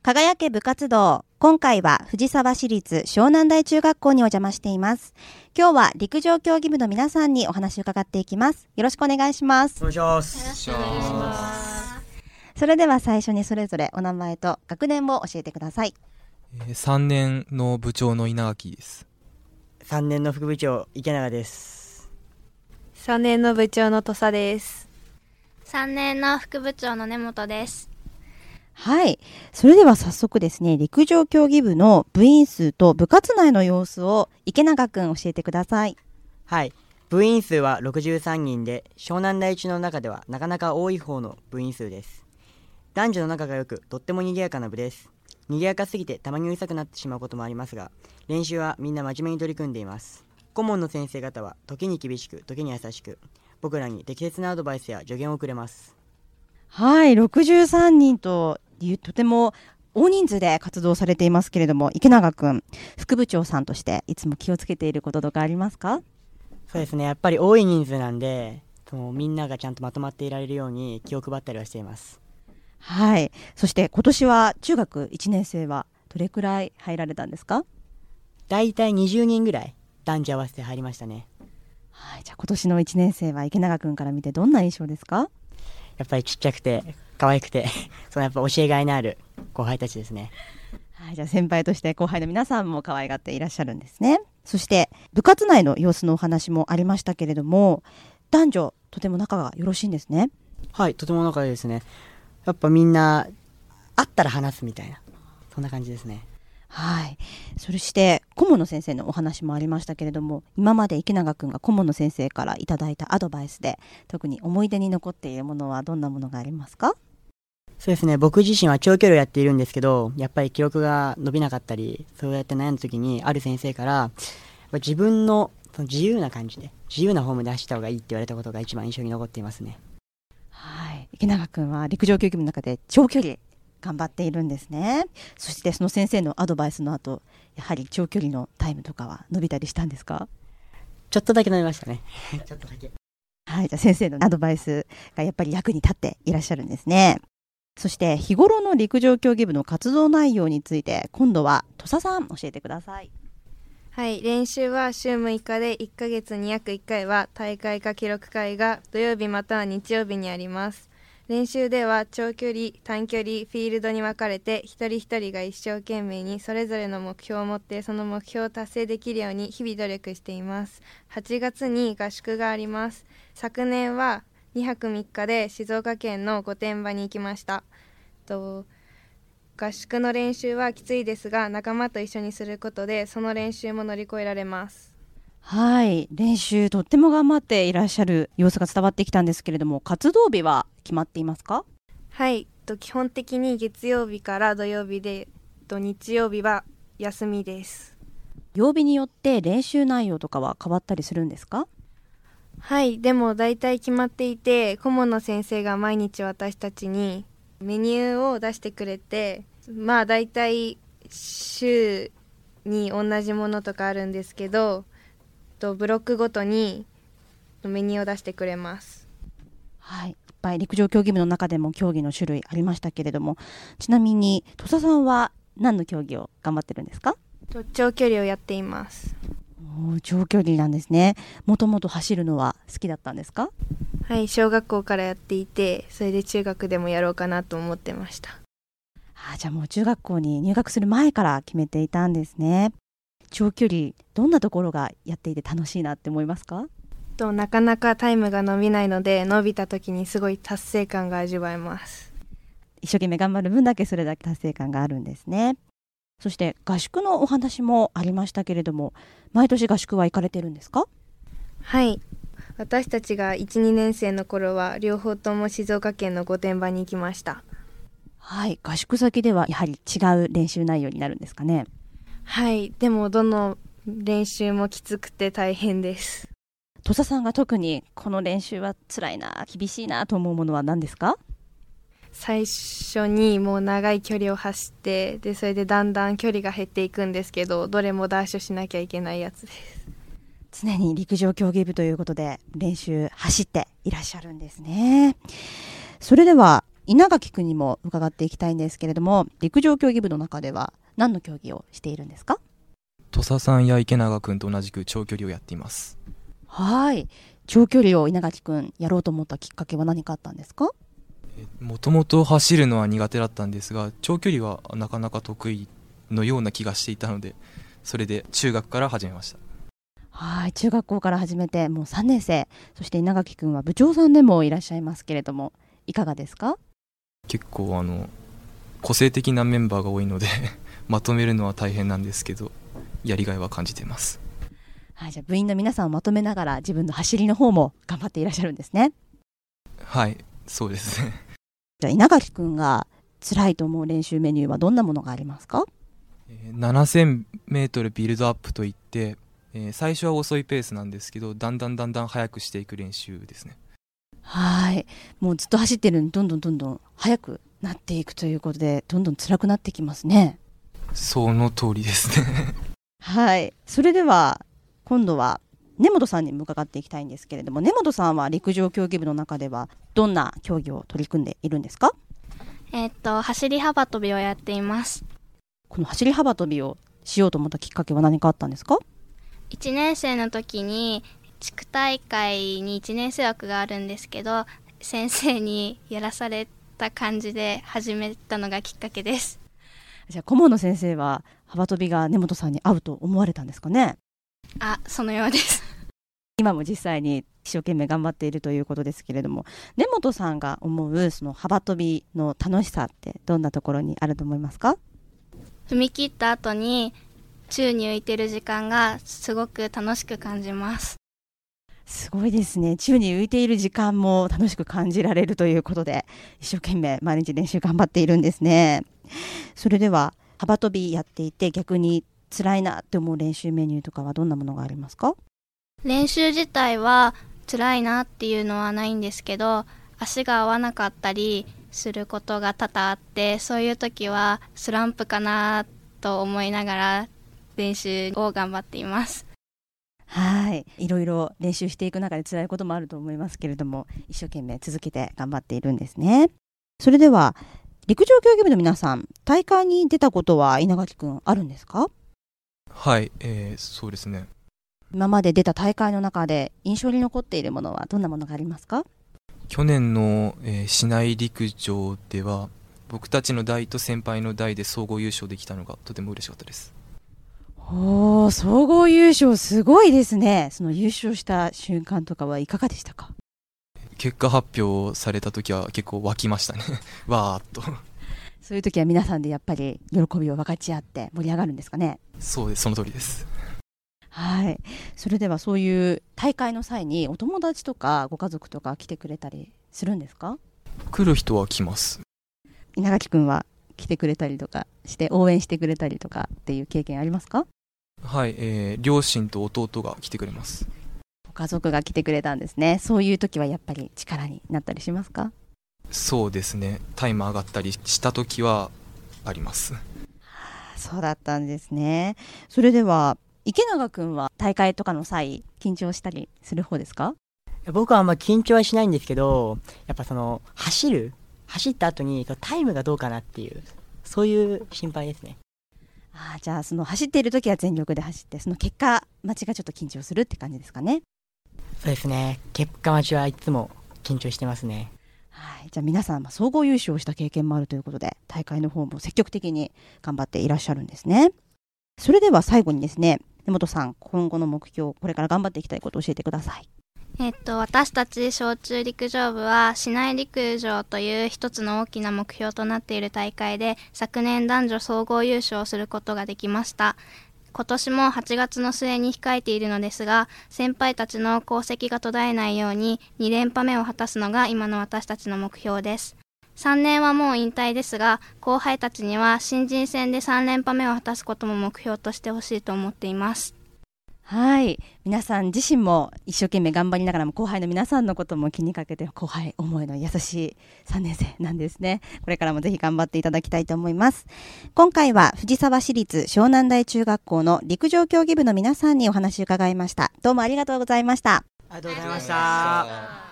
輝け部活動。今回は藤沢市立湘南台中学校にお邪魔しています。今日は陸上競技部の皆さんにお話を伺っていきます。よろしくお願いします。 お願いします。 よろしくお願いします。 それでは最初にそれぞれお名前と学年を教えてください。 3年の部長の稲垣です。 3年の副部長池永です。 3年の部長の土佐です。 3年の副部長の根本です。 はい。それでは早速ですね、陸上競技部の部員数と部活内の様子を池永くん教えてください。 はい。部員数は63人で、湘南台中の中ではなかなか多い方の部員数です。男女の仲が良く、とっても賑やかな部です。賑やかすぎてたまにうるさくなってしまうこともありますが、練習はみんな真面目に取り組んでいます。顧問の先生方は時に厳しく、時に優しく、僕らに適切なアドバイスや助言をくれます。 はい。63人とても大人数で活動されていますけれども、池永くん、副部長さんとしていつも気をつけていることとかありますか？ そうですね。やっぱり多い人数なんで、みんながちゃんとまとまっていられるように気を配ったりはしています。 はい。そして今年は中学1年生はどれくらい入られたんですか？ だいたい20人ぐらい男女合わせて入りましたね。 はい。じゃあ今年の1年生は池永くんから見てどんな印象ですか？ やっぱりちっちゃくて可愛くてそのやっぱ教えがいのある後輩たちですね。 はい。じゃあ先輩として後輩の皆さんも可愛がっていらっしゃるんですね。そして部活内の様子のお話もありましたけれども、男女とても仲がよろしいんですね。 はい、とても仲いいですね。やっぱみんな会ったら話すみたいな、そんな感じですね。 はい。そして顧問の先生のお話もありましたけれども、今まで池永くんが顧問の先生からいただいたアドバイスで特に思い出に残っているものはどんなものがありますか？ そうですね、僕自身は長距離をやっているんですけど、やっぱり記録が伸びなかったりそうやって悩んだ時にある先生から自分の自由な感じで自由なフォームで走った方がいいって言われたことが一番印象に残っていますね。 はい。池永くんは陸上競技部の中で長距離頑張っているんですね。そしてその先生のアドバイスの後、やはり長距離のタイムとかは伸びたりしたんですか？ ちょっとだけ伸びましたねちょっとだけ。 はい。じゃあ先生のアドバイスがやっぱり役に立っていらっしゃるんですね。そして日頃の陸上競技部の活動内容について今度は土佐さん教えてください。 はい、練習は週6日で1ヶ月に約1回は大会か記録会が土曜日または日曜日にあります。練習では長距離、短距離、フィールドに分かれて一人一人が一生懸命にそれぞれの目標を持ってその目標を達成できるように日々努力しています。8月に合宿があります。昨年は2泊3日で静岡県の御殿場に行きました。合宿の練習はきついですが仲間と一緒にすることでその練習も乗り越えられます。 はい。練習とっても頑張っていらっしゃる様子が伝わってきたんですけれども、活動日は決まっていますか？ はい、基本的に月曜日から土曜日で日曜日は休みです。 曜日によって練習内容とかは変わったりするんですか？ はい、でも大体決まっていて顧問の先生が毎日私たちにメニューを出してくれて、まあ大体週に同じものとかあるんですけどブロックごとにメニューを出してくれます。 はい。いっぱい陸上競技部の中でも競技の種類ありましたけれども、ちなみに土佐さんは何の競技を頑張ってるんですか？ 長距離をやっています。 長距離なんですね。もともと走るのは好きだったんですか？ はい、小学校からやっていてそれで中学でもやろうかなと思ってました。 じゃあもう中学校に入学する前から決めていたんですね。長距離どんなところがやっていて楽しいなって思いますか？ なかなかタイムが伸びないので伸びた時にすごい達成感が味わえます。 一生懸命頑張る分だけそれだけ達成感があるんですね。そして合宿のお話もありましたけれども、毎年合宿は行かれてるんですか？ はい、私たちが 1,2 年生の頃は両方とも静岡県の御殿場に行きました。 はい。合宿先ではやはり違う練習内容になるんですかね？ はい、でもどの練習もきつくて大変です。 土佐さんが特にこの練習は辛いな、厳しいなと思うものは何ですか？ 最初にもう長い距離を走ってそれでだんだん距離が減っていくんですけど、どれもダッシュしなきゃいけないやつです。 常に陸上競技部ということで練習走っていらっしゃるんですね。それでは稲垣くんにも伺っていきたいんですけれども、陸上競技部の中では何の競技をしているんですか？ 土佐さんや池永くんと同じく長距離をやっています。 はい。長距離を稲垣くんやろうと思ったきっかけは何かあったんですか？ もともと走るのは苦手だったんですが、長距離はなかなか得意のような気がしていたので、それで中学から始めました。 はい。中学校から始めてもう3年生、そして稲垣くんは部長さんでもいらっしゃいますけれども、いかがですか？ 結構個性的なメンバーが多いのでまとめるのは大変なんですけど、やりがいは感じています。 はい。じゃあ部員の皆さんをまとめながら自分の走りの方も頑張っていらっしゃるんですね。 はい、そうですね。 じゃあ稲垣くんが辛いと思う練習メニューはどんなものがありますか 7000メートルビルドアップといって、最初は遅いペースなんですけど、だんだん速くしていく練習ですね。 はい。もうずっと走ってるのにどんどん速くなっていくということで、どんどん辛くなってきますね。 その通りですねはい。それでは今度は根本さんにも伺っていきたいんですけれども、根本さんは陸上競技部の中ではどんな競技を取り組んでいるんですか？ 走り幅跳びをやっています。 この走り幅跳びをしようと思ったきっかけは何かあったんですか 1年生の時に地区大会に1年生枠があるんですけど、先生にやらされた感じで始めたのがきっかけです。 じゃあ顧問の先生は幅跳びが根本さんに合うと思われたんですかね？ そのようです。 今も実際に一生懸命頑張っているということですけれども、根本さんが思うその幅跳びの楽しさってどんなところにあると思いますか？ 踏み切った後に宙に浮いてる時間がすごく楽しく感じます。 すごいですね。宙に浮いている時間も楽しく感じられるということで、一生懸命毎日練習頑張っているんですね。それでは幅跳びやっていて逆に辛いなって思う練習メニューとかはどんなものがありますか？ 練習自体は辛いなっていうのはないんですけど、足が合わなかったりすることが多々あって、そういう時はスランプかなと思いながら練習を頑張っています。 はい。いろいろ練習していく中で辛いこともあると思いますけれども、一生懸命続けて頑張っているんですね。それでは陸上競技部の皆さん、大会に出たことは稲垣くんあるんですか？ はい、そうですね。 今まで出た大会の中で印象に残っているものはどんなものがありますか？ 去年の、市内陸上では僕たちの代と先輩の代で総合優勝できたのがとても嬉しかったです。 おー、総合優勝すごいですね。その優勝した瞬間とかはいかがでしたか？ 結果発表された時は結構沸きましたねわーっと。 そういう時は皆さんでやっぱり喜びを分かち合って盛り上がるんですかね？ そうです、その通りです。 はい。それではそういう大会の際にお友達とかご家族とか来てくれたりするんですか？ 来る人は来ます。 稲垣くんは来てくれたりとかして応援してくれたりとかっていう経験ありますか？ はい、両親と弟が来てくれます。 ご家族が来てくれたんですね。そういう時はやっぱり力になったりしますか？ そうですね、タイム上がったりした時はあります。 そうだったんですね。それでは池永くんは大会とかの際緊張したりする方ですか？ 僕はあんま緊張はしないんですけど、やっぱ走った後にタイムがどうかなっていう、そういう心配ですね。 じゃあその走っている時は全力で走って、その結果待ちがちょっと緊張するって感じですかね？ そうですね、結果待ちはいつも緊張してますね。 はい。じゃあ皆さん総合優勝した経験もあるということで、大会の方も積極的に頑張っていらっしゃるんですね。それでは最後にですね、根本さん、今後の目標、これから頑張っていきたいことを教えてください。 私たち小中陸上部は市内陸上という一つの大きな目標となっている大会で、昨年男女総合優勝することができました。今年も8月の末に控えているのですが、先輩たちの功績が途絶えないように2連覇目を果たすのが今の私たちの目標です。3年はもう引退ですが、後輩たちには新人戦で3連覇目を果たすことも目標としてほしいと思っています。 はい。皆さん自身も一生懸命頑張りながらも、後輩の皆さんのことも気にかけて、後輩思いの優しい3年生なんですね。これからもぜひ頑張っていただきたいと思います。今回は藤沢市立湘南台中学校の陸上競技部の皆さんにお話を伺いました。どうもありがとうございました。 ありがとうございました。